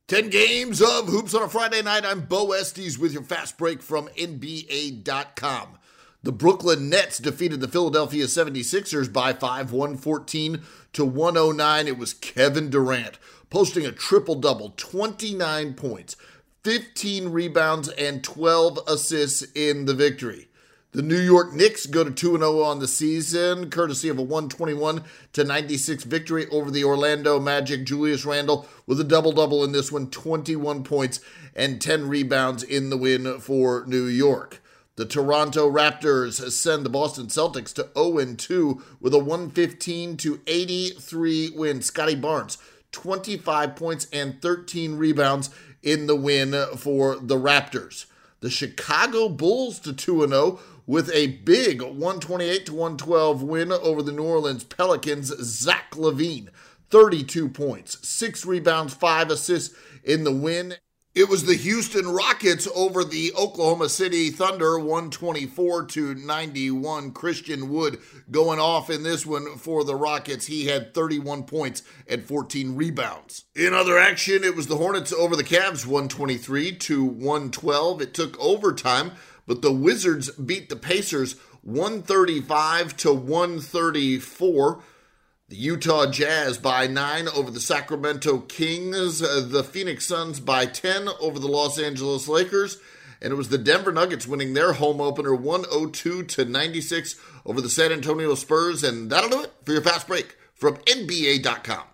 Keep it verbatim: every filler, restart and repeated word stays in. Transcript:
ten games of hoops on a Friday night. I'm Bo Estes with your fast break from N B A dot com. The Brooklyn Nets defeated the Philadelphia seventy-sixers by five, one fourteen to one oh nine. It was Kevin Durant posting a triple-double, twenty-nine points, fifteen rebounds, and twelve assists in the victory. The New York Knicks go to two and oh on the season, courtesy of a one twenty-one to ninety-six victory over the Orlando Magic. Julius Randle with a double-double in this one, twenty-one points and ten rebounds in the win for New York. The Toronto Raptors send the Boston Celtics to oh and two with a one fifteen to eighty-three win. Scotty Barnes, twenty-five points and thirteen rebounds in the win for the Raptors. The Chicago Bulls to two and oh with a big one twenty-eight to one twelve win over the New Orleans Pelicans. Zach LaVine, thirty-two points, six rebounds, five assists in the win. It was the Houston Rockets over the Oklahoma City Thunder, one twenty-four to ninety-one. Christian Wood going off in this one for the Rockets. He had thirty-one points and fourteen rebounds. In other action, it was the Hornets over the Cavs, one twenty-three to one twelve. It took overtime, but the Wizards beat the Pacers one thirty-five to one thirty-four. The Utah Jazz by nine over the Sacramento Kings. The Phoenix Suns by ten over the Los Angeles Lakers. And it was the Denver Nuggets winning their home opener one oh two to ninety-six over the San Antonio Spurs. And that'll do it for your fast break from N B A dot com.